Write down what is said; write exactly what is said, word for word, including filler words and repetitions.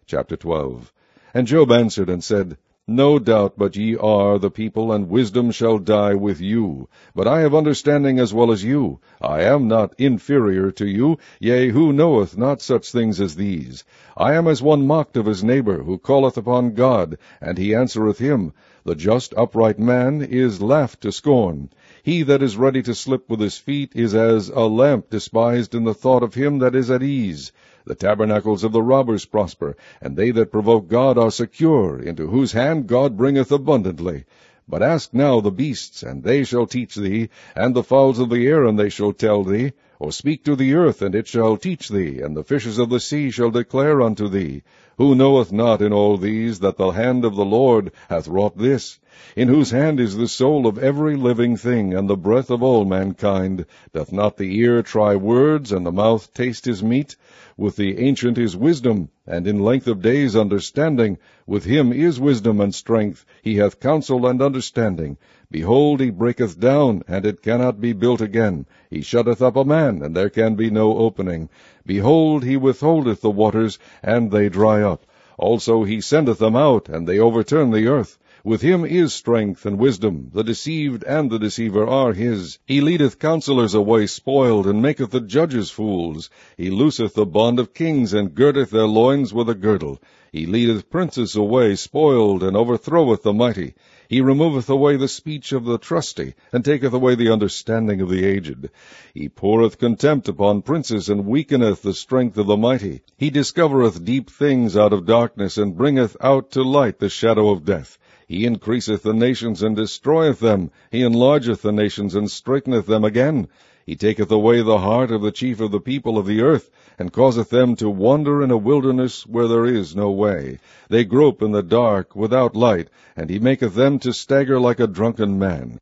Chapter twelve. And Job answered and said, No doubt but ye are the people, and wisdom shall die with you. But I have understanding as well as you. I am not inferior to you, yea, who knoweth not such things as these? I am as one mocked of his neighbor, who calleth upon God, and he answereth him. The just upright man is laughed to scorn. He that is ready to slip with his feet is as a lamp despised in the thought of him that is at ease. The tabernacles of the robbers prosper, and they that provoke God are secure, into whose hand God bringeth abundantly. But ask now the beasts, and they shall teach thee, and the fowls of the air, and they shall tell thee. Or speak to the earth, and it shall teach thee, and the fishes of the sea shall declare unto thee. Who knoweth not in all these that the hand of the Lord hath wrought this? In whose hand is the soul of every living thing, and the breath of all mankind? Doth not the ear try words, and the mouth taste his meat? With the ancient is wisdom, and in length of days understanding. With him is wisdom and strength. He hath counsel and understanding. Behold, he breaketh down, and it cannot be built again. He shutteth up a man, and there can be no opening. Behold, he withholdeth the waters, and they dry up. Also he sendeth them out, and they overturn the earth. With him is strength and wisdom. The deceived and the deceiver are his. He leadeth counselors away spoiled, and maketh the judges fools. He looseth the bond of kings, and girdeth their loins with a girdle. He leadeth princes away spoiled, and overthroweth the mighty. He removeth away the speech of the trusty, and taketh away the understanding of the aged. He poureth contempt upon princes, and weakeneth the strength of the mighty. He discovereth deep things out of darkness, and bringeth out to light the shadow of death. He increaseth the nations, and destroyeth them. He enlargeth the nations, and straighteneth them again. He taketh away the heart of the chief of the people of the earth, and causeth them to wander in a wilderness where there is no way. They grope in the dark without light, and he maketh them to stagger like a drunken man.